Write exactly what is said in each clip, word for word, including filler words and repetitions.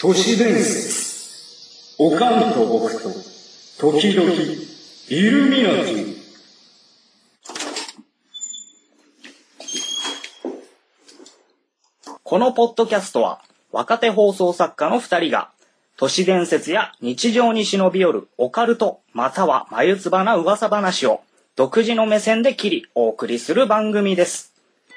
都市伝説、おかんと僕と、時々、イルミナティ。 このポッドキャストは、若手放送作家の二人が、都市伝説や日常に忍び寄るオカルト、または眉唾な噂話を、独自の目線で切り、お送りする番組です。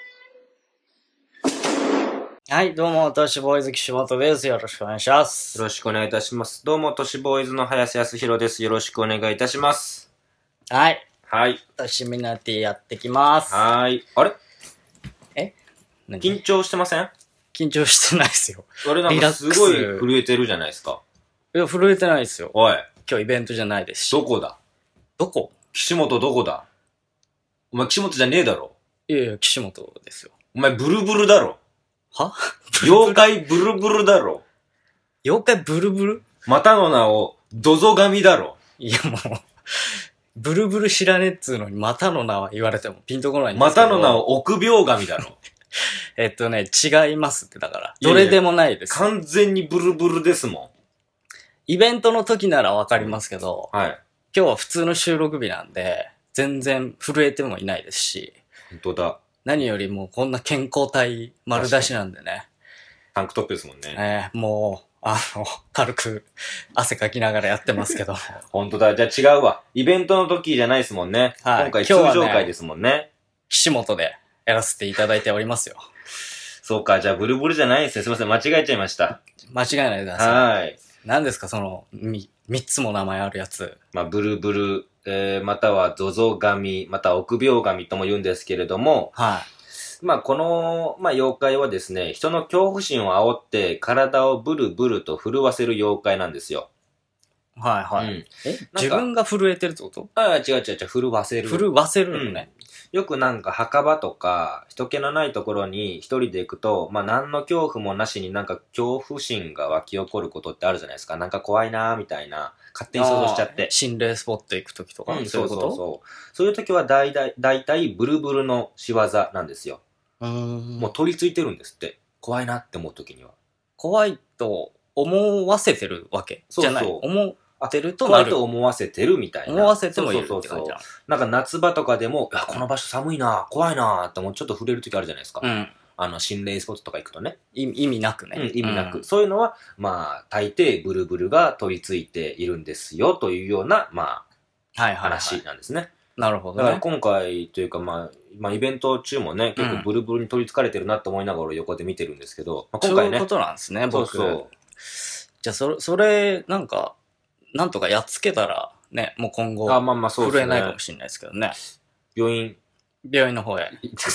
はい、どうも、都市ボーイズ岸本です。よろしくお願いします。 よろしくお願いいたします。どうも、都市ボーイズの林康弘です。よろしくお願いいたします。 はい。 はい。 都市ミナティやってきます。 はい。あれえ何緊張してません？ 緊張してないですよ。 あれなんかすごい震えてるじゃないですか。 いや、震えてないですよ。 おい。 今日イベントじゃないですし。 どこだ？ どこ？ 岸本どこだ？お前岸本じゃねえだろ。 いやいや、岸本ですよ。 お前ブルブルだろ。 は妖怪ブルブルだろ。 妖怪ブルブル？ またの名をドゾガミだろ。 いやもう、ブルブル知らねえっつうのにまたの名は言われてもピンとこないんですけど。 またの名を臆病神だろ。 えっとね、違いますってだから。どれでもないです。 いやいや完全にブルブルですもん。 イベントの時ならわかりますけど、 はい。 今日は普通の収録日なんで、全然震えてもいないですし。 本当だ。 何よりもこんな健康体丸出しなんでね。 タンクトップですもんね。 えー、もう、あの、軽く汗かきながらやってますけど。 本当だ。じゃあ違うわ。イベントの時じゃないですもんね。はい、今回通常会ですもんね。ね岸本でやらせていただいておりますよ。 そうか。じゃあブルブルじゃないですね。すいません。間違えちゃいました。 間違えないでください。 はい。 何ですかその、み、三つも名前あるやつ。 まあ、ブルブル、えー、またはゾゾ神、または臆病神とも言うんですけれども、 はい。 まあ、この、まあ、妖怪はですね、人の恐怖心を煽って体をブルブルと震わせる妖怪なんですよ。 はいはい。うん、え自分が震えてるってこと？ ああ、違う違う違う、震わせる。 震わせるのね、 うん。よくなんか墓場とか、人気のないところに一人で行くと、まあ、何の恐怖もなしになんか恐怖心が湧き起こることってあるじゃないですか。なんか怖いなーみたいな。勝手に想像しちゃって。 心霊スポット行くときとか、 うん、 そういうこと？ そうそうそう。そういうときは大体、大体ブルブルの仕業なんですよ。 うーんもう取り付いてるんですって。怖いなって思うときには。 怖いと思わせてるわけじゃない。そうそう。思ってるとなる。 怖いと思わせてるみたいな。 思わせてもいるって感じなの。 なんか夏場とかでも、いや、この場所寒いな、怖いなってもうちょっと触れるときあるじゃないですか。 うん。 あの、心霊スポットとか行くとね。 意味なくね。 うん、意味なく。うん、そういうのは、まあ、大抵ブルブルが取り付いているんですよ、というような、まあ、はいはいはい、話なんですね。 なるほどね。 だから今回というか、まあ、まあ、イベント中もね、結構ブルブルに取り付かれてるなと思いながら横で見てるんですけど、まあ、今回ね。 そういうことなんですね、僕。 そうそう。 じゃあ、それ、それ、なんか、なんとかやっつけたら、ね、もう今後、 あ、まあまあそうですね。 震えないかもしれないですけどね。 病院。 病院の方へ。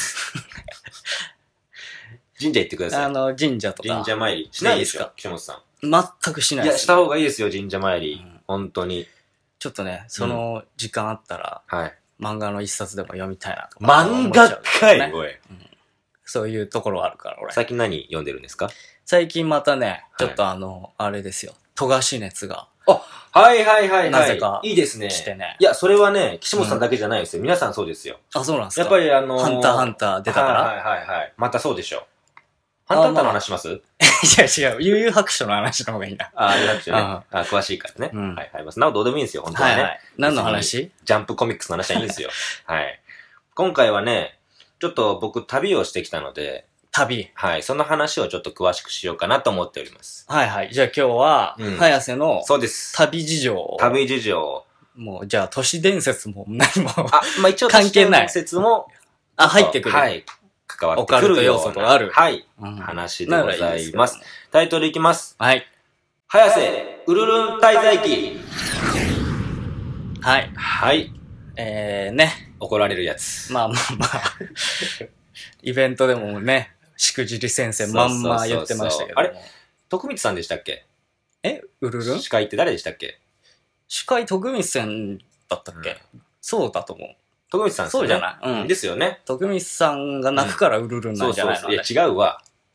神社行ってください。 あの、神社とか。 神社参り。しないですか岸本さん。 全くしないです、ね。 いや、した方がいいですよ、神社参り。うん、本当に。 ちょっとね、その時間あったら、 うん、はい。 漫画の一冊でも読みたいなとか、 漫画かい、おい、うん。 そういうところあるから、俺。 最近何読んでるんですか？ 最近またね、ちょっとあの、はい、あれですよ。富樫熱が。 あ、はいはいはいはい。 なぜか。 いいですね。 来てね。 いや、それはね、岸本さんだけじゃないですよ。うん、皆さんそうですよ。 あ、そうなんですか。 やっぱりあのー、 ハンターハンター出たから。 はいはいはい。またそうでしょ。ハンターハンターの話します？いや違う。悠々白書の話の方がいいな。 ああ、悠々白書ね。ああ、詳しいからね。うん、はいはい。まあ、なおどうでもいいんですよ、本当はね。はいはい。 何の話？ ジャンプコミックスの話はいいんですよ。はい。今回はね、ちょっと僕旅をしてきたので、 旅。 はい。その話をちょっと詳しくしようかなと思っております。 はいはい。じゃあ今日は、うん、早瀬の、 そうです。 旅事情。 旅事情。 もう、じゃあ都市伝説も何も。 あ、まあ一応関係ない。都市伝説も、 あ、入ってくる。 はい。関わってくるような。オカルト要素がある。 はい。うん、話でございます。いいタイトルいきます。 はい。 早瀬、ウルルン滞在記。 はい。 はい。 えーね。 怒られるやつ。 まあまあまあ。イベントでもね、しくじり先生まんま言ってましたけども。 あれ徳光さんでしたっけ？ えウルルン？ 司会って誰でしたっけ？ 司会徳光さんだったっけ？うん、そうだと思う。 徳光さんですよね。 そうじゃない。うん。 ですよね。 徳光さんが泣くからウルルンなんじゃないの、 うん、そうそうそう。いや違うわ。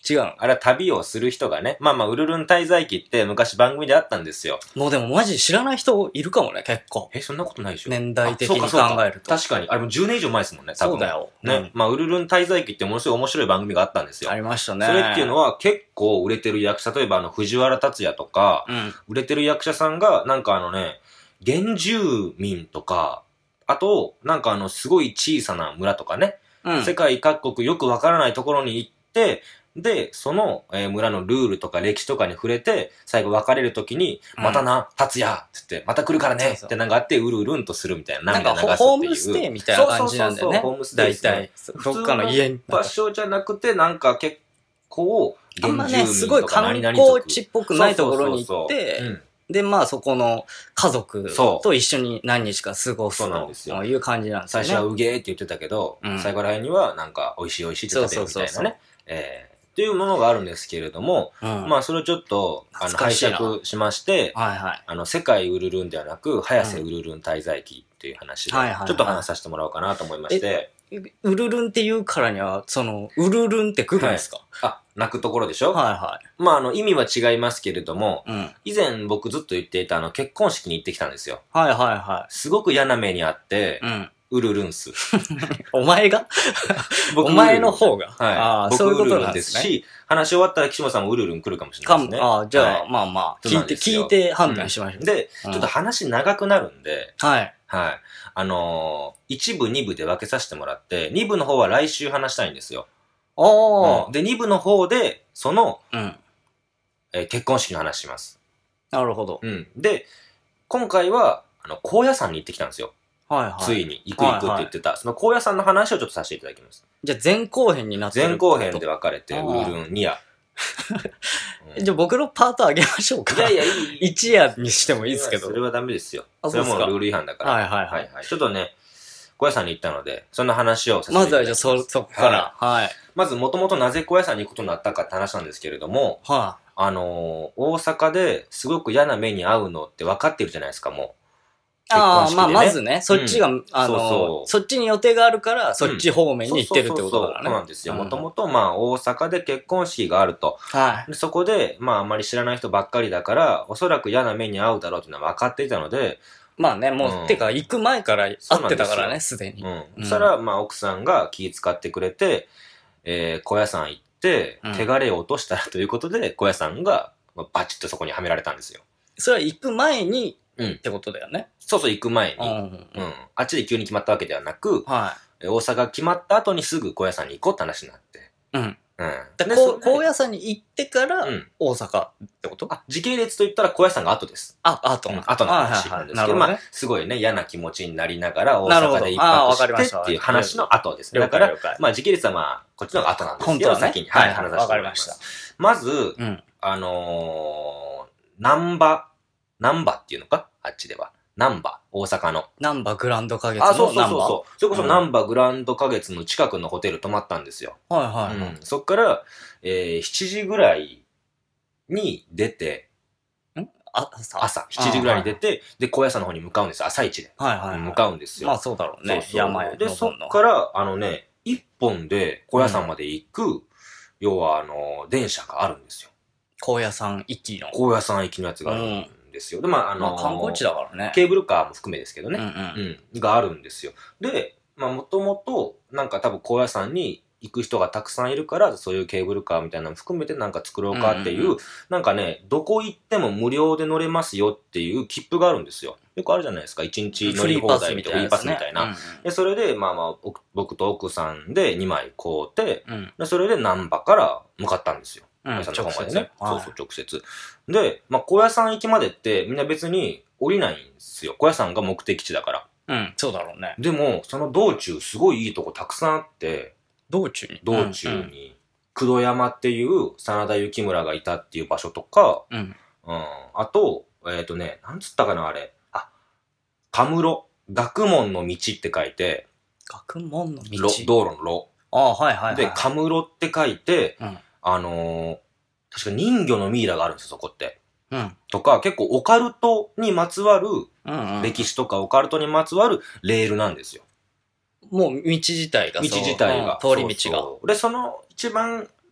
違うの？ あれは旅をする人がね、まあまあ、ウルルン滞在記って昔番組であったんですよ。 もうでもマジ知らない人いるかもね、結構。 え、そんなことないでしょ？ 年代的に考えると。 確かに。あれもじゅうねん以上前ですもんね、多分。 そうだよ。 ね。 うん、 まあ、ウルルン滞在記ってものすごい面白い番組があったんですよ。 ありましたね。 それっていうのは結構売れてる役者、例えばあの、藤原竜也とか、 うん、 売れてる役者さんが、なんかあのね、原住民とか、あと、なんかあの、すごい小さな村とかね、 うん、 世界各国よくわからないところに行って、で、その、えー村のルールとか歴史とかに触れて、最後別れるときに、またな、達也って言って、また来るからねそうそうってなんかあって、うるうるんとするみたいな、 なんか涙流すっていう。 ホームステイみたいな感じなんだよね。 そうそうそうそう、ホームステイですね。 大体。どっかの家に。 場所じゃなくて、なんか結構、 あんまね、 原住民すごいとか観何々族光地っぽくないところに行っそうそうそうそううんて、で、まあそこの家族そうと一緒に何日か過ごすそうなんですよという感じなんですよね。 最初はうげーって言ってたけど、 うん最後らへんにはなんか美味しい美味しいって食べるみたいなね。 そうそうそうそうえーっていうものがあるんですけれども、 うん、 まあそれをちょっと、あの、拝懐かしいな借しまして、 はいはい。 あの、世界ウルルンではなく、早瀬ウルルン滞在記っていう話で、 はいはいはいちょっと話させてもらおうかなと思いまして、 ウルルンって言うからには、その、ウルルンって来るんですか？ あ、泣くところでしょ？ はいはまああの、意味は違いますけれども、 い。うん。はい以前僕ずっと言っていたあの、結婚式に行ってきたんですよ。 はいはすごく嫌な目にあってい。う、ん。 ウルルンス。 お前が僕お前の方が。 はい。 ああ、 僕そういうことウルルンでなんですすね。 し、話し終わったら岸本さんもウルルン来るかもしれなかいですね。 ああ、じゃあ、 はいまあまあ、 そう聞て、 ないんですよ聞いて判断しましょう。 で、 うんちょっと話長くなるんで、 はい。 はい。あのー、一部、二部で分けさせてもらって、二部の方は来週話したいんですよ。 おー。 うんで、二部の方で、その、 うん。 えー結婚式の話します。 なるほど。 うん。で、今回は、あの、高野山に行ってきたんですよ。 はいはい。 ついに、行く行くって言ってた。その高野山の話をちょっとさせていただきます。 じゃあ前後編になってる前後編で分かれて、 あーウルルン、ニア。うんじゃあ僕のパートあげましょうか。 いやいや、いい。 一夜にしてもいいですけど。 それはダメですよ。 あそれはそうですかもうルール違反だから。 はいはいはいはいはい。ちょっとね、小屋さんに行ったので、そんな話をさせていまただきます。 ずはじゃあそ、そこから。はい。 まず、もともとなぜ小屋さんに行くことになったかって話なんですけれども、 はあのー大阪ですごく嫌な目に遭うのって分かってるじゃないですか、もい。ああ、まあ結婚式でねまずね、そっちが、 うんあのそうそうそっちに予定があるから、そっち方う。 面に行ってるってことだからね。 そうなんですよ。 うんもともと、まあ、大阪で結婚式があると。 はい。 でそこで、まあ、あまり知らない人ばっかりだから、おそらく嫌な目に遭うだろうというのは分かっていたので、 まあね、もう、 うんてか、行く前から会ってたからね、すでに。 うん。 うんそしたら、まあ、奥さんが気遣ってくれて、えー、小屋さん行ってうん、 汚れを落としたらということで、小屋さんが、まあバチッとそこにはめられたんですよ。 それは行く前に、 うんってことだよね。 そうそう、行く前に。 うん。 うん。あっちで急に決まったわけではなく、 はえ大阪決まった後にすぐ小屋さんに行こうって話になって。 い。うん。 うん。 だこうでそれ高野山に行ってからうん、 大阪ってことあ、時系列と言ったら小屋さんが後です。 あ、あとうん、後の話なんですけど、まあ、すごいね、嫌な気持ちになりながら大なるほど阪で一あーわかりました泊してっていう話の後ですね。だから了解了解、 まあ時系列はまあ、こっちの方が後なんですけど、 本当はね。 先に、はい、話させてもらいわかりましたます。。まず、 うん。 あのー、南波、南波っていうのかあっちでは。南波、大阪の。 ナンバグランド花月のあ、そうそうナンバそうそう。それこそうん南波グランド花月の近くのホテル泊まったんですよ。 はいはいはい。 うん。そっから、えー、しちじぐらいに出て、 あ、朝朝、しちじぐらいに出て、で、高野山の方に向かうんですよ。朝一で。 はいはいはい。 向かうんですよ。 まあそうだろうね。 そうそう山へで、そ登るのっから、あのね、一本で高野山まで行く、要は、あの、電車があるんですよ。 高野山行きの。 高野山行きのやつがあるんですよ。で、まあ、あの、 まあ観光地だからね。 ケーブルカーも含めですけどね。 うんうん。 うん、があるんですよ。で、まあ、もともと、なんか多分高野山に行く人がたくさんいるから、そういうケーブルカーみたいなのも含めてなんか作ろうかっていう、 うんうんうんなんかね、どこ行っても無料で乗れますよっていう切符があるんですよ。よくあるじゃないですか。一日乗り放題みたいな、フリーパスみたいな。で、それで、まあまあ、お僕と奥さんでにまい買うて、 うん。うん。 でそれで難波から向かったんですよ。 うん。 高野山の方まで直接ね。そうそう、直接。で、まあ、高野山行きまでってみんな別に降りないんですよ。高野山が目的地だから。 うん、そうだろうね。 でも、その道中、すごいいいとこたくさんあって、 道中に。 道中うんうんに、工藤山っていう真田幸村がいたっていう場所とか、 うん。 うん、あと、えっ、とね、なんつったかな、あれ。あ、カムロ、学問の道って書いて、 学問の道。 ろ道路の路。 ああ、はいはいはい。 で、カムロって書いて、 うん。 あのー確か人魚のミイラがあるんですよ、そこって。 うん。 とか、結構オカルトにまつわる、 うん、うん。 歴史とかオカルトにまつわるレールなんですよ。 もう道自体が道そう自体が。 うん通り道が。 そうそうで、その一番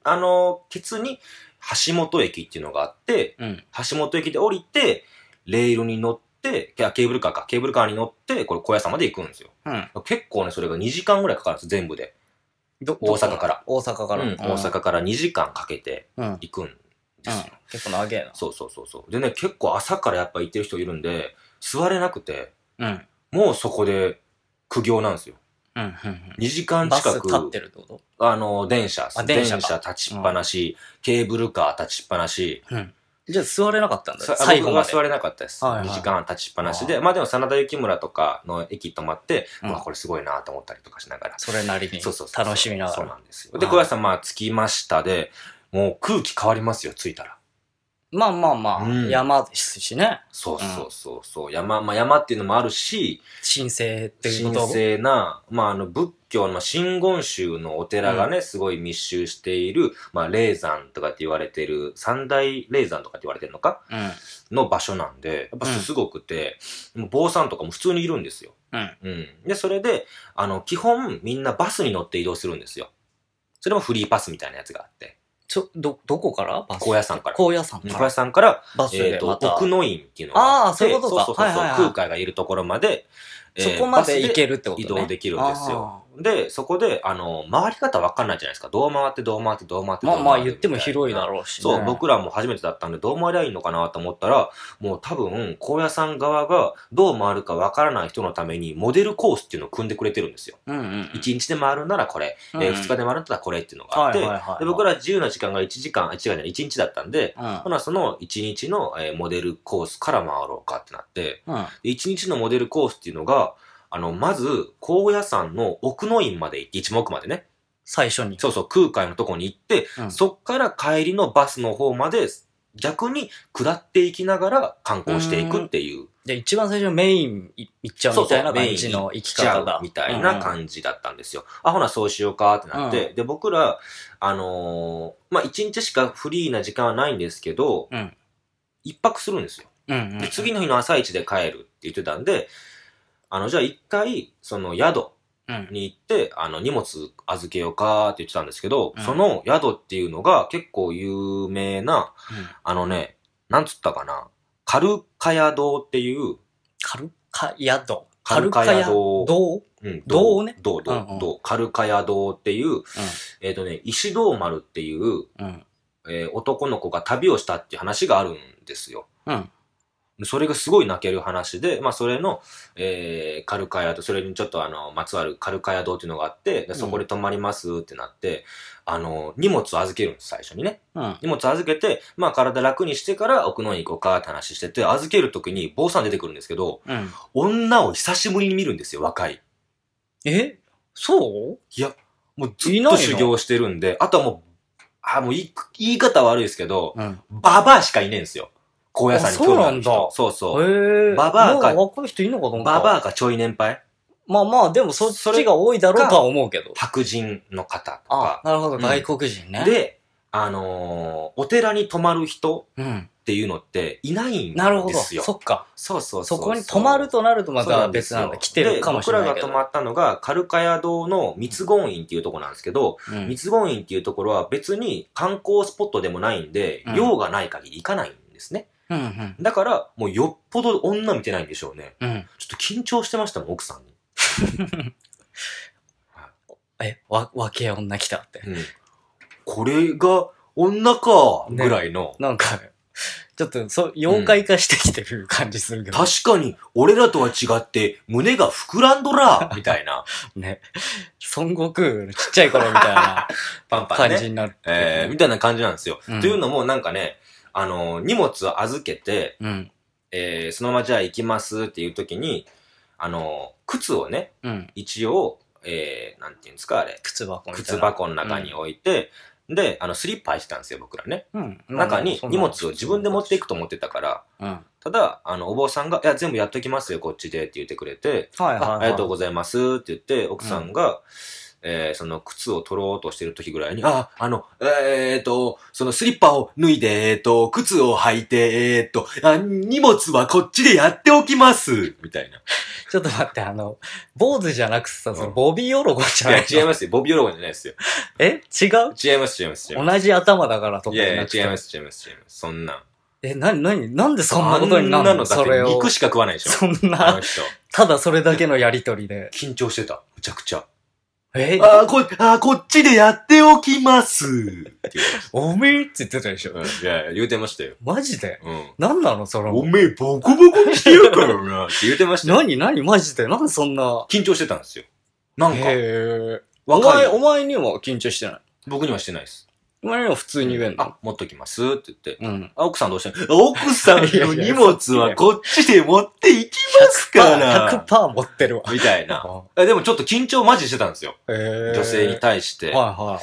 あの、ケツに橋本駅っていうのがあって、 うん。 橋本駅で降りて、レールに乗って、いやケーブルカーか、ケーブルカーに乗って、これ小屋さんまで行くんですよ。 うん。 結構ね、それがにじかんぐらいかかるんです、全部で。 ど大阪から。 大阪から。 うん、大阪からにじかんかけてうん。うん。 行くんですよ。 結構長えな。 そうそうそうそう。でね、結構朝からやっぱ行ってる人いるんで、座れなくて、 うん。 もうそこで苦行なんですよ。 うん。うん。 にじかんバス近く。 立ってるってこと？ あの、電車。 あ電車か立ちっぱなし、ケーブルカー立ちっぱなし。 うん。じゃあ座れなかったんださ最後まで。 僕は座れなかったです。 はいはいにじかん立ちっぱなしで。まあでも、真田幸村とかの駅止まって、 うんうわ、これすごいなと思ったりとかしながら。 それなりにそうそうそう。 楽しみながら。 そうなんですよ。で、小林さん、まあ、着きましたで、もう空気変わりますよ、着いたら。 まあまあまあ、 うん山ですしね。 そうそうそうそう。山、まあ山っていうのもあるし、 神聖っていうこと。 神聖な、まああの仏教のまあ真言宗のお寺がね、すごい密集している、まあ霊山とかって言われてる、三大霊山とかって言われてるのかうん。 の場所なんで、やっぱすごくて、もう坊さんとかも普通にいるんですよ。 うん。 うん。で、それで、あの、基本みんなバスに乗って移動するんですよ。それもフリーパスみたいなやつがあって。 ちょ、ど、どこからバス高野山から。 高野山から。 小屋さんから、 バスえっと、 でまた。 奥の院っていうのがあって、 ああそういうことかそうそうそう、 はいはいはい空海がいるところまで、 そこまで行けるってことね。 移動できるんですよ。で、そこで、あの、回り方わかんないじゃないですか。どう回って、どう回って、どう回って、 まあどう回まあ言っても広いだろうしね。 そう、僕らも初めてだったんで、どう回りゃいいのかなと思ったら、もう多分、高野山側がどう回るかわからない人のために、モデルコースっていうのを組んでくれてるんですよ。 うんうんうん。 いちにちで回るならこれ、 うんうんえーふつかで回るんだったらこれっていうのがあって、 はいはいはいはいで僕ら自由な時間がいちじかん、あ違うじゃない、いちにちだったんで、 うん。 ほな、そのいちにちの、えーモデルコースから回ろうかってなって、 うん。 でいちにちのモデルコースっていうのが、あの、まず、高野山の奥の院まで行って、一目までね。 最初に。 そうそう、空海のとこに行って、 うんそっから帰りのバスの方まで、逆に下っていきながら観光していくっていう。 じゃあ一番最初メイン行っちゃうみたいな感じの生き方だ。 みたいな感じだったんですよ。あ、ほな、そうしようかってなって。 うで、僕ら、あのーまあ、一日しかフリーな時間はないんですけど、 うん。 一泊するんですよ。 うんうん。 で、次の日の朝一で帰るって言ってたんで、あの、じゃあ一回、その宿うん。 に行って、あの、荷物預けようかって言ってたんですけど、 うんその宿っていうのが結構有名な、あのね、なんつったかな、カルカヤ堂っていう、 カルカヤ堂。 カルカヤ堂堂うん、 堂ね堂、堂、 うんうん堂、カルカヤ堂っていう、えっとね、石堂丸っていう、 うん。うん。 えー男の子が旅をしたっていう話があるんですよ。 うん。 それがすごい泣ける話で、まあそれの、えー、カルカヤと、それにちょっとあの、まつわるカルカヤ堂っていうのがあって、でそこで泊まりますってなって、あの、荷物を預けるんです、最初にね。 うん。 荷物預けて、まあ体楽にしてから奥の院行こうかって話してて、預けるときに坊さん出てくるんですけど、 うん。 女を久しぶりに見るんですよ、若い。 えそういや、もうずいないのっと修行してるんで、あとはもう、あ、もう言い言い方悪いですけど、 うん。 ババアしかいねえんですよ。高野山に興味ある人。 あそうそう。 へえ。 ババアかもう若い人いんのかと思った。 ババアかちょい年配まあまあ、でもそっちが多いだろうとは思うけど。 白人の方とか。、 あなるほど、 うん外国人ね。、 で、あのーお寺に泊まる人うん。 っていうのっていないんですよ。 なるほど。そっか。 そうそうそそう。 こに泊まるとなるとまたそうなんですよ別なんだ。来てるかもしれないけど。 で僕らが泊まったのが、カルカヤ堂の三つ言院っていうところなんですけど、 うん三つ言院っていうところは別に観光スポットでもないんで、 うん用がない限り行かないんですね。 うんうん。 だから、もうよっぽど女見てないんでしょうね。 うん。 ちょっと緊張してましたもん、奥さんに。 え、わ、若え女来たって。 うん。これが女か、ぐらいの。 なんか、ちょっと、そう、妖怪化してきてる感じするけど。 確かに、俺らとは違って、胸が膨らんどらみたいな。 ね。孫悟空のちっちゃい頃みたいなパンパンね。 感じになって。 えー、みたいな感じなんですよ。 うんというのも、なんかね、あの、荷物を預けて、 うん。 えー、そのままじゃあ行きますっていう時に、あの、靴をね、 うん。 一応、えー、なんていうんですか、あれ。 靴箱みたいな。 靴箱の中に置いて、で、あの、スリッパ入ってたんですよ、僕らね。 うん。 中に荷物を自分で持っていくと思ってたから、 うん。 ただ、あの、お坊さんが、いや、全部やっときますよ、こっちでって言ってくれて、 はいはい、はい。 あありがとうございますって言って、奥さんが、 えー、その靴を取ろうとしてる時ぐらいに、あ、あの、えーっと、そのスリッパを脱いで、えーっと、靴を履いて、えーっと、あ、荷物はこっちでやっておきます、みたいな。 ちょっと待って、あの、坊主じゃなくてさ、そのボビーオロゴじゃないの？ いや、違いますよ。ボビーオロゴじゃないですよ。 え違う？ 違います、違います、違います。 同じ頭だからとかいやいや、 じゃなくて。 違います、違います、違います。そんな。 え、なになになんでそんなことになるの？ あんなのだってそれを。 肉しか食わないでしょ。 そんあのな、 人。 ただそれだけのやりとりで。 緊張してた。むちゃくちゃ。 えあー、こ、あー、こっちでやっておきます。って言うおめえって言ってたでしょ。 うん、いやいや、言うてましたよ。 マジで？ うん。 なんなのそれ。 おめえ、ボコボコにしてやるからな。って言うてましたよ。 なになにマジでなんでそんな。 緊張してたんですよ。なんか、 へえ。お若い前、お前にも緊張してない？ 僕にはしてないです。 お前にも普通に言えんの？ あ、持っときますって言って。 うん。 あ、奥さんどうしてんの？奥さんの荷物はこっちで持っていきますから。 ひゃくパーセント持ってるわ。 みたいな。えでもちょっと緊張マジしてたんですよ。 へえ。 女性に対して。 はいはい。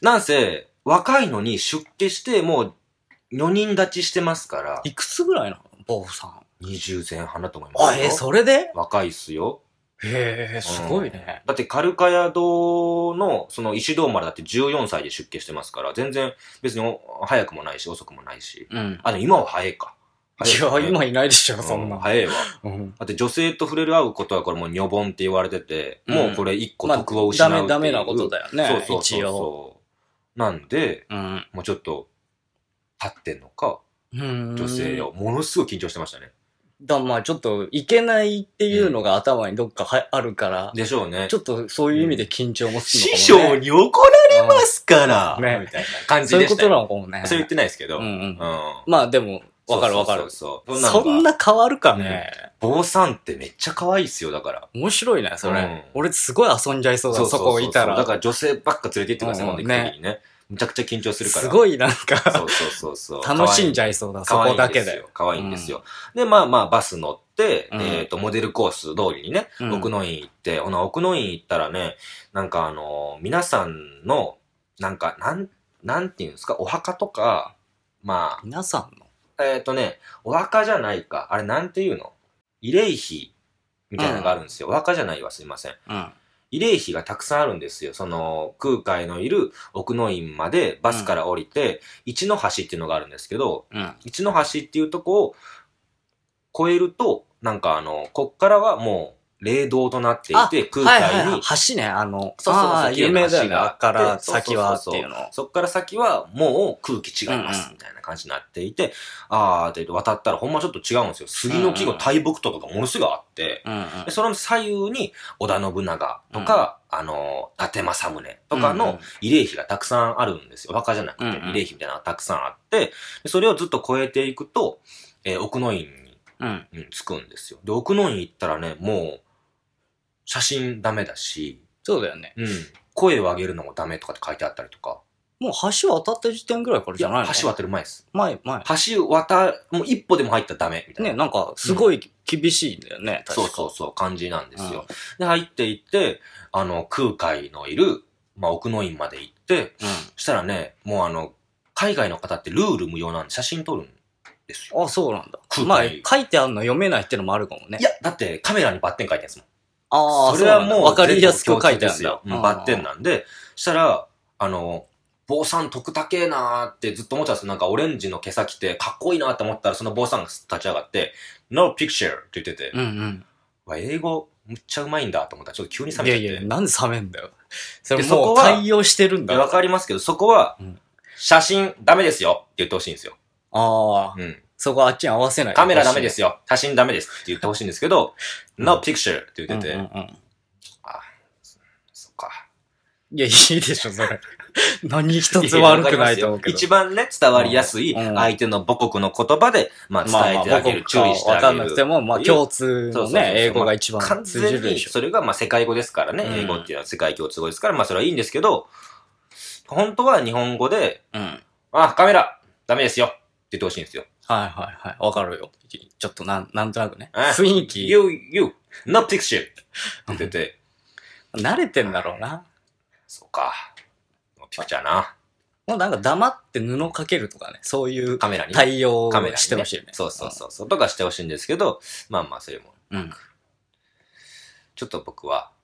なんせ、若いのに出家して、もう、女人立ちしてますから。 いくつぐらいなの坊さん。 にじゅう前半だと思いますよ。 あ、えー、それで？ 若いっすよ。 へえ、すごいね。 だってカルカヤ堂の、その石堂丸だってじゅうよんさいで出家してますから、全然別に早くもないし、遅くもないし。 うん。 あ、でも今は早いか。 いや、今いないでしょ、そんな。 早いわ。 うん。 だって女性と触れる合うことはこれもう女本って言われてて、 うん、 もうこれ一個徳を失うっていう、 まあ、ダメ、ダメなことだよね。 そうそうそうそう。 一応。 なんで、 うん。 もうちょっと、立ってんのか、 うん女性を、ものすごい緊張してましたね。 だまあちょっと、いけないっていうのが頭にどっかはあるから。 でしょうね。 ちょっとそういう意味で緊張もするのかもね。 師匠に怒られますから、うん、ね。みたいな感じでした、ね。 そういうことなのかもね。 それ言ってないですけど。 うんうん。うん、 まあでも、わかるわかる。 そうそうそう。そんな変わるかね。 坊さんってめっちゃ可愛いっすよ、だから。 面白いね、それ。うん、俺すごい遊んじゃいそうだ、そこいたら。 だから女性ばっか連れて行ってください、今度行く時にね。むちゃくちゃ緊張するから。 すごいなんかそうそうそうそう。 楽しんじゃいそうだ、そこだけで。 可愛いんですよ。で、まあまあ、バス乗って、えっと、モデルコース通りにね、奥の院行って、この奥の院行ったらね、なんかあの、皆さんの、なんか、なん、なんていうんですか、お墓とか、まあ。 皆さんのえっとね、お墓じゃないか。あれなんていうの？慰霊碑みたいなのがあるんですよ。お墓じゃないわ、すいません。うん。慰霊碑がたくさんあるんですよ。その、空海のいる奥の院までバスから降りて、うん、一の橋っていうのがあるんですけど、うん、一の橋っていうとこを越えると、なんかあの、こっからはもう、霊道となっていて、空海に、はいはいはい、 橋ね、あの、 そうそうそう、 有名だよね、あっから先はっていうの。 そっから先はもう空気違います、みたいな感じになっていて、うんうん、あーって渡ったらほんまちょっと違うんですよ。杉の木の大木とかがものすごいあって、うんうん、でその左右に織田信長とか、うん、あの、伊達政宗とかの慰霊碑がたくさんあるんですよ。お墓じゃなくて、慰霊碑みたいなのがたくさんあって、でそれをずっと越えていくと、えー、奥の院に、うんうん、着くんですよ。で、奥の院行ったらね、もう、写真ダメだし。 そうだよね。 うん。声を上げるのもダメとかって書いてあったりとか。 もう橋渡った時点ぐらいからじゃないの？ 橋渡る前です。 前、前。 橋渡、もう一歩でも入ったらダメみたいな。 ね、なんか、すごい厳しいんだよね、 うん、そうそうそう、感じなんですよ。うん、で、入っていって、あの、空海のいる、まあ、奥の院まで行って、うん、そしたらね、もうあの、海外の方ってルール無用なんで写真撮るんですよ。 あ、そうなんだ。まあ、書いてあるの読めないってのもあるかもね。 いや、だってカメラにバッテン書いてるんですもん。 ああ、 それはもう、 わかりやすく書いてあるんだ。 うん、バッテンなんで、したら、あの、坊さん得高えなーってずっと思ってたんですよ。なんかオレンジの毛先着てかっこいいなって思ったら、その坊さんが立ち上がって、No picture って言ってて、うんうん。わ、英語むっちゃうまいんだと思ったら、ちょっと急に冷めちゃって。 いやいや、なんで冷めんだよ。それもう対応してるんだ。 わかりますけど、そこは、写真ダメですよって言ってほしいんですよ。 ああ。うん。そこあっちに合わせない。 カメラダメですよ。写真ダメですって言ってほしいんですけど、No picture って言ってて、うんうんうん、あ、そっか。 いや、いいでしょ、それ。何一つ悪くないと思うけど。 一番ね、伝わりやすい相手の母国の言葉で、まあ伝えてあげる、注意してあげる。 わかんなくても、まあ共通のね、英語が一番通じるでしょ。 それがまあ世界語ですからね、英語っていうのは世界共通語ですから、まあそれはいいんですけど、本当は日本語で、うん、あ、カメラダメですよって言ってほしいんですよ。 はいはいはい。わかるよ。ちょっとなん、なんとなくね。雰囲気。 You, you, not picture って言ってて。 慣れてんだろうな。 そうか。ピクチャーな。 もうなんか黙って布かけるとかね。そういう対応をしてほしいよね。 そうそうそうそう。とかしてほしいんですけど、まあまあそれも。うん。ちょっと僕は、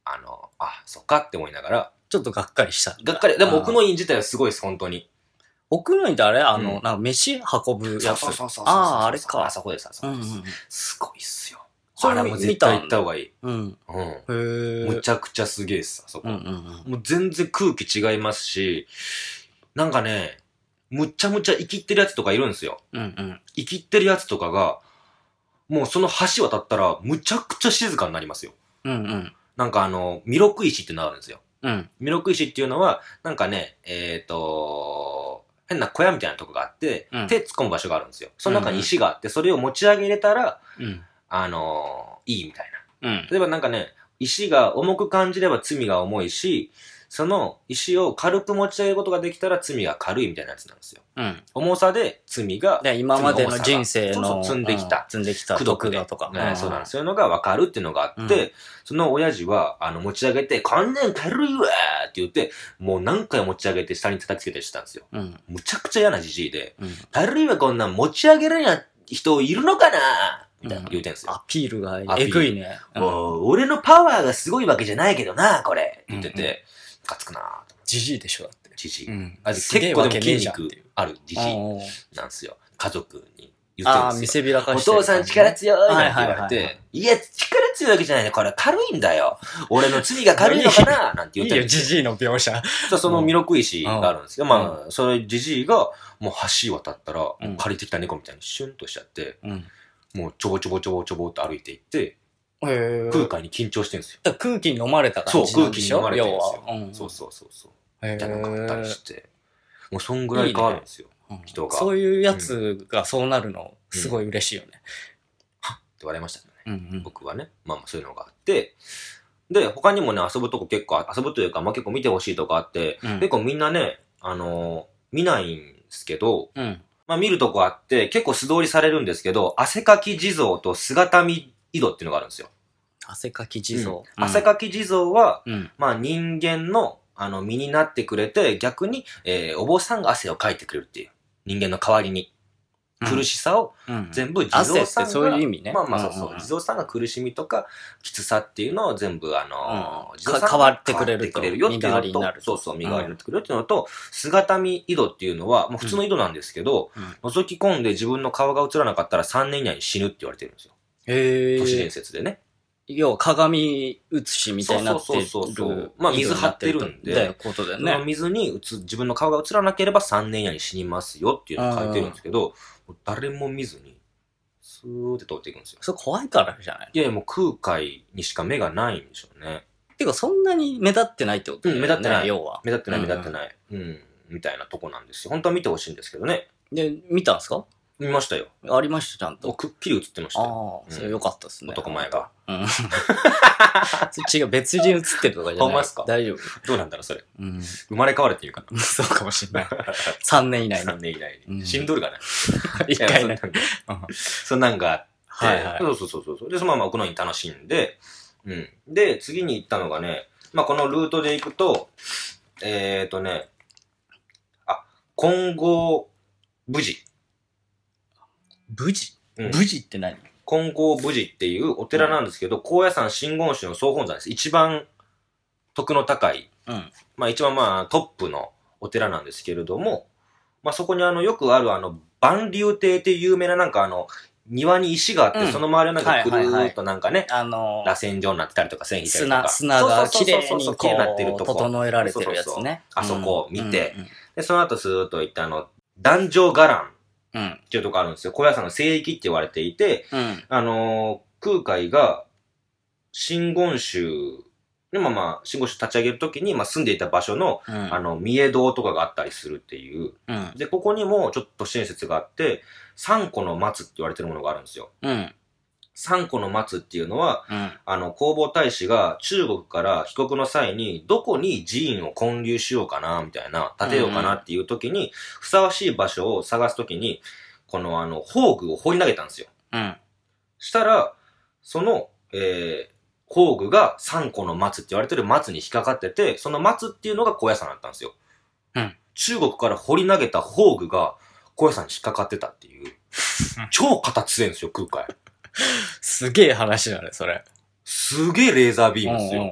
あの、あ、そっかって思いながら。 ちょっとがっかりした。 がっかり。でも奥の院自体はすごいです、本当に。 奥の院ってあれあの、 うん、 なんか飯運ぶやつ。 そうそうそうそう。 ああ、あれか。 あそこです、あそこです。うんうん、すごいっすよ。 それも絶対行った方がいい。 うん。うん。へえ。むちゃくちゃすげえっす、あそこ。 うんうんうん、 もう全然空気違いますし、なんかね、むちゃむちゃ生きってるやつとかいるんですよ。 うんうん。 生きってるやつとかが、もうその橋渡ったら、むちゃくちゃ静かになりますよ。 うんうん。 なんかあの、弥勒石ってのがあるんですよ。 うん。 弥勒石っていうのは、なんかね、えっ、ー、と、変な小屋みたいなとこがあって、うん、手突っ込む場所があるんですよ。その中に石があって、それを持ち上げれたら、うん、あのー、いいみたいな、うん。例えばなんかね、石が重く感じれば罪が重いし、その石を軽く持ち上げることができたら罪が軽いみたいなやつなんですよ。うん、重さで罪が、 で今までの人生のそうそう積んできた、うん、 積んできた功徳だとか、 ね、そうなんです。そういうのが分かるっていうのがあって、うん、その親父はあの持ち上げて、こんなん軽いわーって言って、もう何回持ち上げて下に叩きつけてしたんですよ。うん、むちゃくちゃ嫌なじじいで、うん、軽いわこんなん持ち上げるんや人いるのかなみたいな言うてんすよ。 うん、アピールがえぐいね。 うん、もう俺のパワーがすごいわけじゃないけどな、これって言ってて、うんうん、かつくなぁ。 ジジイでしょだって。 ジジイ。うん、結構でも筋肉あるジジイなんですよ。家族に言ってるんですよ。 ああ、見せびらかしてる。 お父さん力強いなんて言われて、いや、力強いわけじゃないね。これ軽いんだよ。俺の罪が軽いのかななんて言ってる。 いいよ、ジジイの描写。 そう、その弥勒石があるんですよ。まあ、それジジイがもう橋渡ったら、借りてきた猫みたいにシュンとしちゃって、うん、もうちょぼちょぼちょぼちょぼって歩いていって、空海に緊張してるんですよ。 空気に飲まれた感じそう、空気に飲まれてるんですよ。うん、そうそうそうそう。じゃなかったりして。もうそんぐらい変わるんですよ。いいね、人が。 そういうやつがそうなるの、すごい嬉しいよね。 はっって言われましたけどね。うんうん、僕はね。まあまあそういうのがあって。で、他にもね、遊ぶとこ結構、遊ぶというか、まあ結構見てほしいとこあって、うん、結構みんなね、あのー、見ないんですけど、うん、まあ見るとこあって、結構素通りされるんですけど、汗かき地蔵と姿見井戸っていうのがあるんですよ。 汗かき地蔵、うん、 汗かき地蔵は、うん、まあ人間のあの身になってくれて、逆に、えー、お坊さんが汗をかいてくれるっていう。人間の代わりに。苦しさを全部地蔵さんが、 汗ってそういう意味ね。 まあまあそうそう、うんうん、地蔵さんが苦しみとかきつさっていうのを全部あのー、 うん、地蔵さんが変わってくれると。 変わってくれるよっていうのと、そうそう、身代わりになってくれるっていうのと、姿見井戸っていうのは、もう普通の井戸なんですけど、うん、覗き込んで自分の顔が映らなかったらさんねん以内に死ぬって言われてるんですよ。へー。都市伝説でね。 要は鏡写しみたいになってる。そうそうそうそう。 まあ水張ってるんで、 ことでね、 その水に映自分の顔が映らなければさんねん以内に死にますよっていうのを書いてるんですけど、誰も見ずに、スーって通っていくんですよ。 それ怖いからじゃない？ いやいやもう空海にしか目がないんでしょうね。 てかそんなに目立ってないってことだよね。 うん、目立ってない。 要は。 目立ってない、目立ってない。うん、うん、みたいなとこなんですよ。本当は見てほしいんですけどね。 で、見たんですか？ 見ましたよ。 ありました、ちゃんと。 くっきり映ってましたよ。ああ、それ良かったですね。 男前が。うん。 違う、別人映ってるとかじゃない。 ほんまですか？ 大丈夫。 どうなんだろう、それ。うん。生まれ変われっていうかな。 そうかもしれない。さんねん以内に。 さんねん以内に。死んどるがな。 一回ね。 そんなんがあって。 はいはい。 そうそうそうそう。で、そのまま奥の院楽しんで、うん。で、次に行ったのがね、まあ、このルートで行くと、えーとね、あ、金剛無事。 無事、うん、無事って何？ 金剛無事っていうお寺なんですけど、うん、高野山真言宗の総本山です。一番徳の高い、うん、まあ一番まあトップのお寺なんですけれども、まあそこにあのよくあるあの万竜亭っていう有名ななんかあの庭に石があって、うん、その周りをなんかくるーっとなんかね、 あのー、 螺旋状になってたりとか線引いたりとか。 砂、砂が綺麗にこう整えられてるやつね。 あそこを見て、うんうんうん、で、その後スーッと行ったあの、壇上伽藍。うん。っていうとこあるんですよ。高野山の聖域って言われていて、うん、あのー、空海が、真言宗、でもまあ、真言宗立ち上げるときに、まあ住んでいた場所の、うん、あの、三重堂とかがあったりするっていう。うん、で、ここにもちょっと親切があって、三個の松って言われてるものがあるんですよ。うん。三個の松っていうのは、うん、あの、弘法大師が中国から帰国の際に、どこに寺院を建立しようかな、みたいな、建てようかなっていう時に、ふさわしい場所を探す時に、このあの、宝具を掘り投げたんですよ。うん。したら、その、えー、宝具が三個の松って言われてる松に引っかかってて、その松っていうのが高野山だったんですよ。うん。中国から掘り投げた宝具が高野山に引っかかってたっていう、超形強いんですよ、空海。 すげえ話だね、それ。 すげえレーザービームですよ。うんうんうん、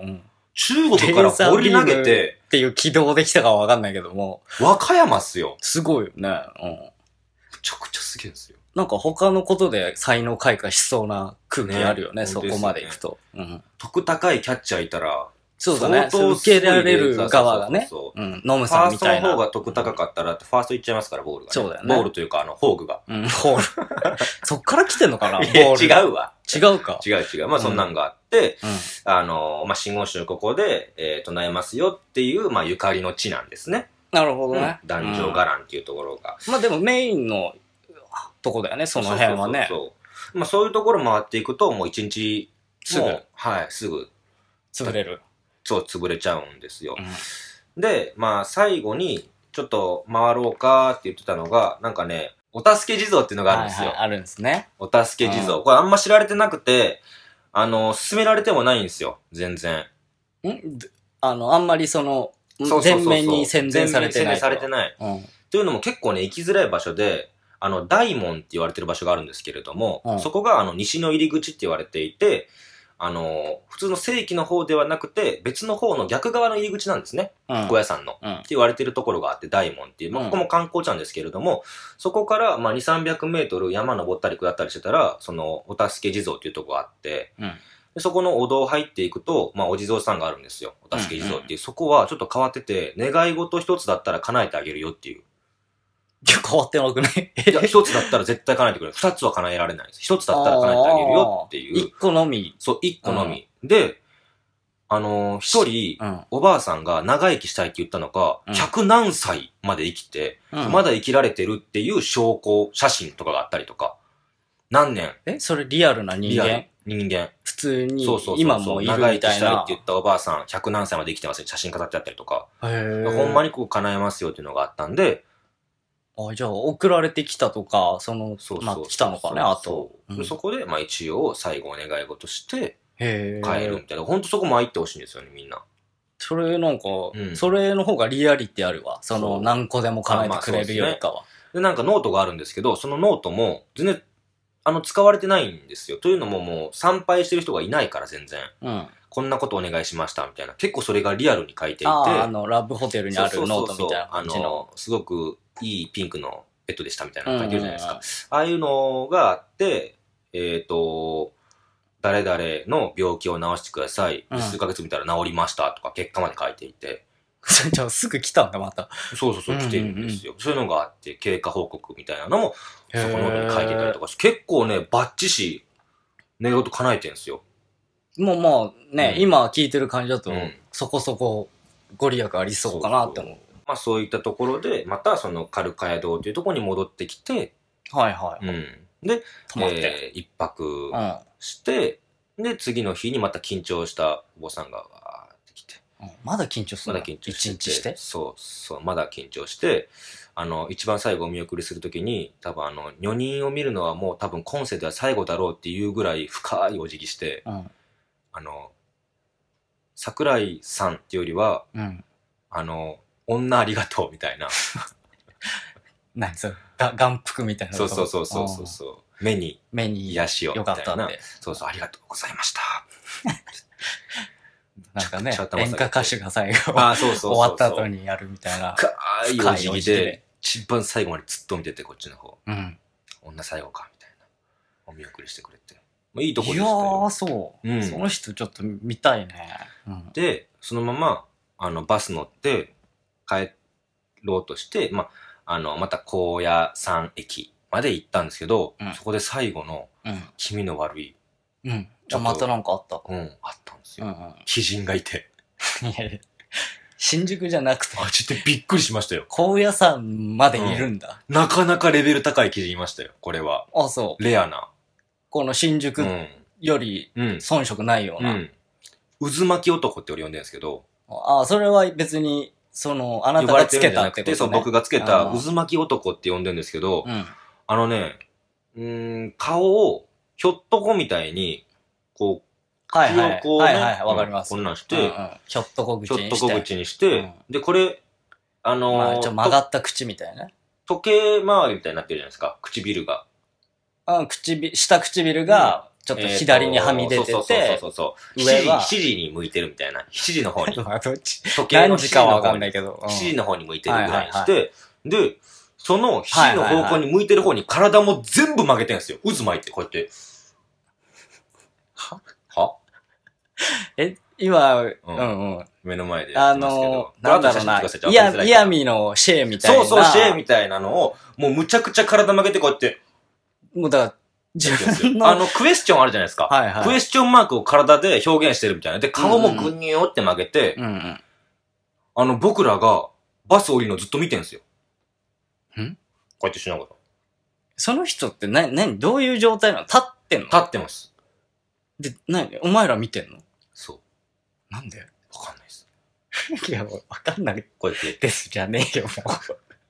中国から放り投げて、 っていう軌道できたかはわかんないけども。 和歌山っすよ。 すごいよね。うん。 めちゃくちゃすげえんですよ。 なんか他のことで才能開花しそうな空気あるよね、 ねそこまで行くと。うん。 得高いキャッチャーいたら、 そうだね。 相当受けられる側がね。 そうそうそうそう。 うん。ノムさんみたいな。 ファーストの方が得高かったら、ファースト行っちゃいますから、ボールが、ね。 そうだよね。 ボールというか、あの、フォークが。 うん、ボール。そっから来てんのかなボール。 違うわ。 違うか。 違う違う。まあ、そんなんがあって、 うん、 あの、まあ、真言宗ここで、えー、唱えますよっていう、まあ、ゆかりの地なんですね。 なるほどね。 うん、壇上伽藍っていうところが。 うん、まあ、でもメインのとこだよね、その辺はね。 そうそうそうそう。まあ、そういうところ回っていくと、もう一日、 すぐ。 はい、すぐ。 潰れる。 そう、潰れちゃうんですよ。 うん、 で、まあ、最後に、ちょっと回ろうかって言ってたのが、なんかね、お助け地蔵っていうのがあるんですよ。 はいはい、あるんですね。 お助け地蔵。これあんま知られてなくて、あの、進められてもないんですよ。全然。 んあの、あんまりその、全面に宣伝されてない。 宣伝されてない。うん、というのも結構ね、行きづらい場所で、あの、大門って言われてる場所があるんですけれども、うん、そこがあの、西の入り口って言われていて、あの、普通の正規の方ではなくて、別の方の逆側の入り口なんですね。うん、高野山の、うん。って言われてるところがあって、大門っていう。まあ、ここも観光地なんですけれども、そこから、まあ、にせんさんびゃくメートル山登ったり下ったりしてたら、その、お助け地蔵っていうところがあって、うん、でそこのお堂入っていくと、まあ、お地蔵さんがあるんですよ。お助け地蔵っていう。うんうん、そこはちょっと変わってて、願い事一つだったら叶えてあげるよっていう。 いや、変わってなくね。 いや、一つだったら絶対叶えてくれる。二つは叶えられないです。一つだったら叶えてあげるよっていう。 一個のみ。 そう、一個のみ。で、あのー、一人、うん、おばあさんが長生きしたいって言ったのか、うん、百何歳まで生きて、うん、まだ生きられてるっていう証拠、写真とかがあったりとか。何年えそれリアルな人間人間。 普通に、 そうそうそうそう今もいるみたいな。 長生きしたいって言ったおばあさん、百何歳まで生きてますよ。写真飾ってあったりとか。へー。ほんまにこう叶えますよっていうのがあったんで、 あ、じゃあ、送られてきたとか、その、そうそうそうそうまあ、来たのかね、あと。 うん、そこで、まあ一応、最後お願い事して、帰るみたいな。ほんとそこも入ってほしいんですよね、みんな。 それなんか、うん、それの方がリアリティあるわ。その、何個でも叶えてくれるよりかは、まあまあ で, ね、 で、なんかノートがあるんですけど、そのノートも、全然、あの、使われてないんですよ。というのももう、参拝してる人がいないから、全然。うん。こんなことお願いしました、みたいな。結構それがリアルに書いていて。ああ、あの、ラブホテルにあるノートみたいな感じの。 そうそうそうそう、あの、すごくいいピンクの、ペットでしたみたいなの書いてるじゃないですか。うんうんうん、ああいうのがあって、えっ、ー、と、誰々の病気を治してください。うん、数ヶ月見たら治りましたとか結果まで書いていて。 じゃあすぐ来たんだ、また。 そうそうそう、来てるんですよ、うんうんうん。そういうのがあって、経過報告みたいなのも、そこの上に書いてたりとかして、結構ね、バッチし、願い事叶えてるんですよ。 もうまあね、うん、今聞いてる感じだと、うん、そこそこご利益ありそうかなって思う。 そうそうまあそういったところで、またそのカルカヤ堂というところに戻ってきて、 はいはい。 うん。で、えー、一泊して、うん、で、次の日にまた緊張したお坊さんがわーってきて。 うん、まだ緊張するまだ緊張して。 一日してそうそう、まだ緊張して、あの、一番最後お見送りするときに、多分あの、女人を見るのはもう多分今世では最後だろうっていうぐらい深いお辞儀して、うん、あの、桜井さんっていうよりは、うん、あの、女ありがとうみたいな。 何それが眼福みたいな。 そうそうそうそうそうそう。目に目に癒しをみたいな。 よかったって。 そうそう、ありがとうございました。 なんかね、演歌歌手が最後あそうそうそうそう終わった後にやるみたいな。 深いお辞儀で、一番最後までずっと見てて、こっちの方。うん。女最後か、みたいな。お見送りしてくれて。まあ、いいとこでしたよ。 いやー、そう、うん。その人ちょっと見たいね。 うん、で、そのまま、あの、バス乗って、帰ろうとして、まあ、あの、また高野山駅まで行ったんですけど、うん、そこで最後の、気味の悪い。 うん。じゃあまたなんかあった。 うん、あったんですよ。うんうん、鬼人がいて。 新宿じゃなくて。 あ、ちょっとびっくりしましたよ。 高野山までいるんだ、 うん。なかなかレベル高い鬼人いましたよ、これは。 あ、そう。 レアな。 この新宿より遜色ないような。 うんうん、渦巻き男って俺呼んでるんですけど。 ああ、それは別に、その、あなたがつけたってことね。 そう、僕がつけた渦巻き男って呼んでるんですけど、うん、あのね、うーん、顔をひょっとこみたいに、こう、 口をこうね、はいはい、わかります。 こんなんして、 うんうん、ひょっとこ口にして。 ひょっとこ口にして、うん、で、これ、あのー、 まあ、ちょ曲がった口みたいな。 時計回りみたいになってるじゃないですか、唇が。 うん、唇、下唇が、 ちょっと左にはみ出てて、 そうそうそうそうそう。 上はしちじ、しちじに向いてるみたいな。しちじの方に。 まあどっち時計の何時かはわかんないけど。 しちじの方に向いてるぐらいにしはいて、で、そのしちじの方向に向いてる方に体も全部曲げてるんですよ。渦巻いて、こうやって。 ははえ、今、うんうんうん。 目の前でやあってますけど。 の、なんだろうな、イヤ、 イヤイヤミのシェーみたいな。 そうそう、シェーみたいなのを、もうむちゃくちゃ体曲げてこうやって。 もうだから、自分の。 あの、クエスチョンあるじゃないですか。 はいはい。 クエスチョンマークを体で表現してるみたいな。で、顔もぐにゅーって曲げて、 うんうん。 あの、僕らがバス降りるのずっと見てんすよ。 んこうやってしながら。 その人ってな、なに、どういう状態なの？立ってんの？ 立ってます。 で、なに、お前ら見てんの？ そう。 なんで？ わかんないです。 いや、わかんないこうやって。 ですじゃねえよ、もう。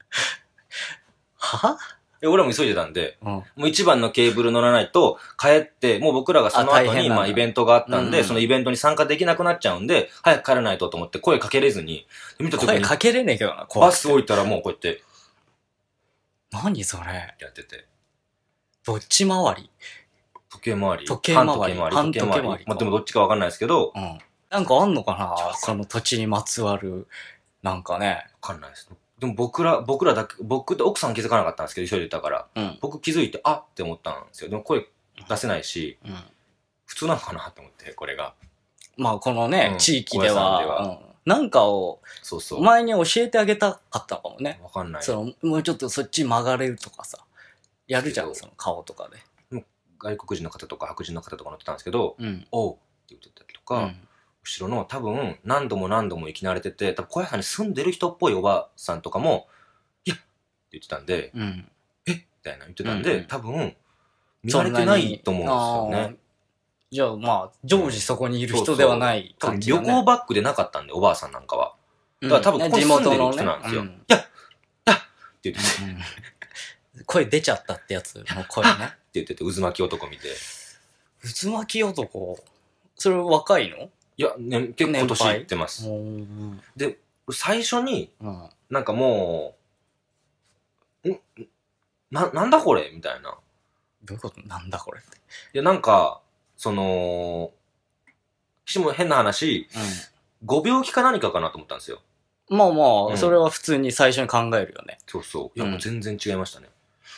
は？ え、俺も急いでたんで、 うん。 もう一番のケーブル乗らないと、帰って、もう僕らがその後に、まあイベントがあったんで、 うん、 そのイベントに参加できなくなっちゃうんで、早く帰らないとと思って声かけれずに、見た時に、 声かけれねえけどな、 バス降りたらもうこうやって、 何それ？ やってて。 どっち回り？ 時計回り。 時計回り。 半時計回り。 半時計回り。 まあでもどっちかわかんないですけど、 うん。なんかあんのかな、その土地にまつわる、なんかね。 わかんないです。でも僕ら、僕らだけ、僕と奥さん気づかなかったんですけど、急いでたから。 うん。 僕気づいて、あって思ったんですよ。でも声出せないし、 うん。 普通なのかなって思って、これが。 まあこのね、 うん、 地域では、 ではうん、なんかを、 そうそう。 お前に教えてあげたかったのかもね。 わかんない。 その、もうちょっとそっち曲がれるとかさ、やるじゃん、その顔とかで。 外国人の方とか白人の方とか乗ってたんですけど、 うん。 おうって言ってたりとか、 うん、 後ろの多分何度も何度も生き慣れてて、多分小屋さんに住んでる人っぽいおばさんとかも、いやって言ってたんで、 うん、 えみたいな言ってたんで、 うんうん、 多分見られてないと思うんですよね。 じゃあまあ、常時そこにいる人ではない感じだね。 旅行バッグでなかったんで、おばあさんなんかは。だから多分ここに住んでる人なんですよ。いや、いやって言ってて、 声出ちゃったってやつの声ね。って言ってて、渦巻き男見て。 渦巻き男？それ若いの？ いや、ね、結構年いってます。で、最初に、うん、なんかもう、んな、なんだこれみたいな。 どういうこと？なんだこれって。 いや、なんか、その、しも変な話、うん、ご病気か何かかなと思ったんですよ。 まあまあ、うん、それは普通に最初に考えるよね。 そうそう。いや、もう全然違いましたね。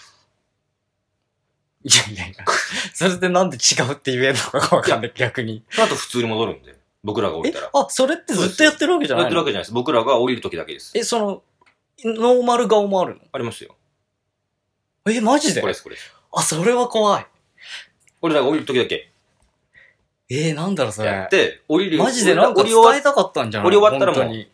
いやいやいや。それでなんで違うって言えるのかわかんない、逆に。 あと普通に戻るんで。僕らが降りたら。 あ、それってずっとやってるわけじゃないの？ やってるわけじゃないです。僕らが降りるときだけです。 え、その、ノーマル顔もあるの？ ありますよ。 え、マジで？ これです、これです。 あ、それは怖い。 俺らが降りるときだけ。 えー、なんだろうそれ。 やって、降りる。 マジでなんか伝えたかったんじゃない？ 降り終わったらもう。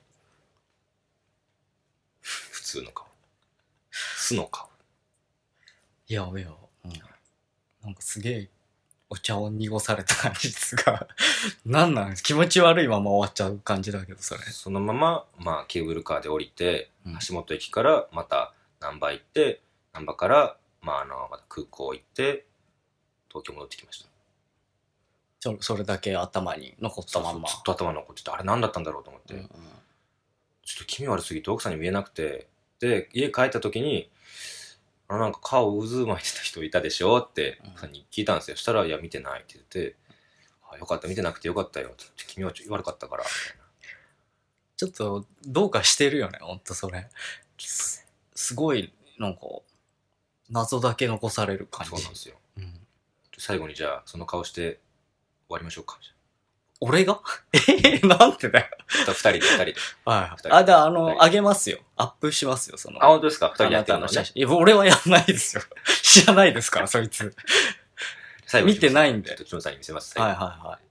普通の顔。素の顔。 いや、いや、うん。なんかすげえ、お茶を濁された感じですが、なんなん気持ち悪いまま終わっちゃう感じだけど、それ。 そのまま、まあ、ケーブルカーで降りて、うん、橋本駅からまた難波行って、難波から、まあ、あの、また空港行って、東京戻ってきました。 そそれだけ頭に残ったまんま。 そうそうずっと頭に残ってて、あれ何だったんだろうと思って。うんうん、ちょっと気味悪すぎて奥さんに見えなくて、で、家帰った時に、あのなんか顔渦巻いてた人いたでしょって聞いたんですよ。そしたら、いや、見てないって言って、あ、よかった、見てなくてよかったよ。って君は悪かったから、みたいな。 ちょっと、どうかしてるよね、ほんとそれ。す, すごい、なんか、謎だけ残される感じ。 そうなんですよ。うん、最後にじゃあ、その顔して終わりましょうか。 俺がえー、なんてだよ。 二人で、二人で。 はい。あ、だあの、あげますよ。アップしますよ、その。 あ、本当ですか？二人でやってるのね。 いや、俺はやんないですよ。知らないですから、そいつ。 最後見てないんで。 ちょっと、ちょんさんに見せます。 はいはいはい。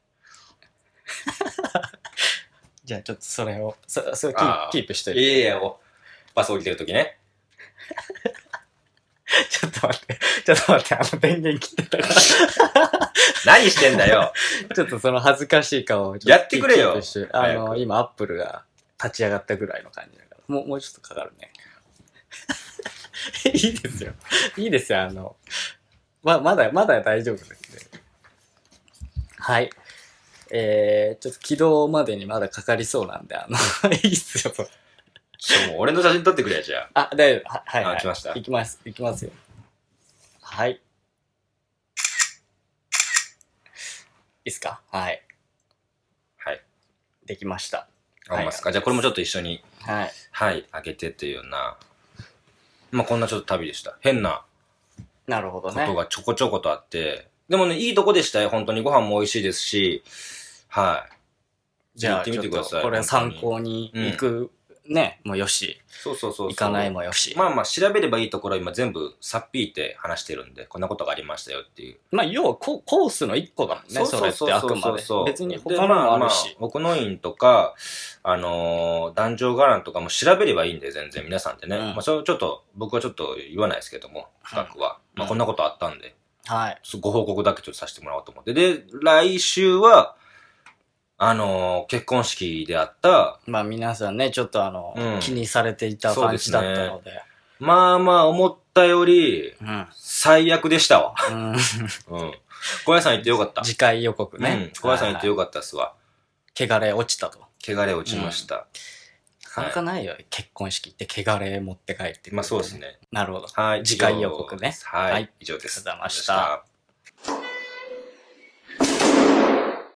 じゃあ、ちょっとそれを、そそれキープ、キープしといて。 いやいや、バス降りてるときね。 ちょっと待って、ちょっと待って、あの電源切ってたから。 何してんだよ。 ちょっとその恥ずかしい顔をやってくれよ。 あの、今アップルが立ち上がったぐらいの感じだから。もう、もうちょっとかかるね。いいですよ。いいですよ、あの、ま、まだ、まだ大丈夫ですね。はい。えー、ちょっと起動までにまだかかりそうなんで、あの、いいっすよ、それ。 ちょ、もう俺の写真撮ってくれや、じゃあ。あ、大丈夫。は、はい、はい。 あ、来ました。 行きます。行きますよ。はい。 いっすか？はい。 はい。 できました。 ありますか、はい、じゃあこれもちょっと一緒に、 はい。 はい、開けてっていうような、まあこんなちょっと旅でした。変な、 なるほどね。 ことがちょこちょことあって、でもね、いいとこでしたよ。本当にご飯も美味しいですし、はい。 じゃあ、行ってみてください。これ参考に行く、うん、ね、もよし。 そうそうそうそう。 行かないもよし。 まあまあ、調べればいいところ今全部さっぴいて話してるんで、こんなことがありましたよっていう。 まあ、要はコースの一個だもんね、そうそうそうそう、それってあくまで。別に他のもあるし。 奥の院とか、あのー、壇上伽藍とかも調べればいいんで、全然皆さんってね。うん、まあ、それをちょっと、僕はちょっと言わないですけども、深くは。うん、まあ、こんなことあったんで。 はい。 ご報告だけちょっとさせてもらおうと思って。で、来週は、あのー、結婚式であった。 まあ皆さんね、ちょっとあの、うん、気にされていた感じだったので。でね、 まあまあ思ったより、うん、最悪でしたわ。うん。うん。小屋さん行ってよかった。 次回予告ね。 うん。小屋さん行ってよかったっすわ。 汚れ落ちたと。 汚れ落ちました。 なかなかないよ、はい、結婚式って汚れ持って帰ってくる、ね。 まあそうですね。 なるほど。 はい。 次回予告ね。 はい。はい、以上です。 ありがとうございました。